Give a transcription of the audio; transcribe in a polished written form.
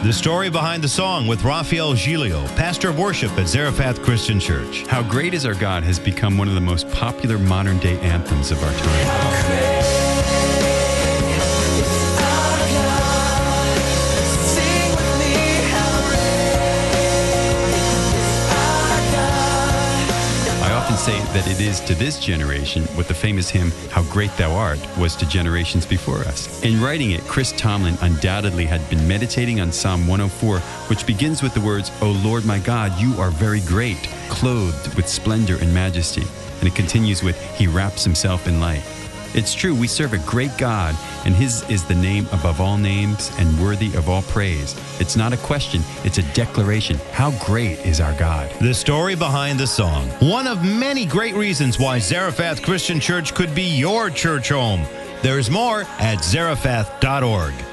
The story behind the song with Raphael Giglio, pastor of worship at Zarephath Christian Church. How Great Is Our God has become one of the most popular modern-day anthems of our time. Say that it is to this generation what the famous hymn, How Great Thou Art, was to generations before us. In writing it, Chris Tomlin undoubtedly had been meditating on Psalm 104, which begins with the words, O Lord my God, you are very great, clothed with splendor and majesty. And it continues with, He wraps Himself in light. It's true, we serve a great God, and His is the name above all names and worthy of all praise. It's not a question, it's a declaration. How great is our God? The story behind the song. One of many great reasons why Zarephath Christian Church could be your church home. There's more at zarephath.org.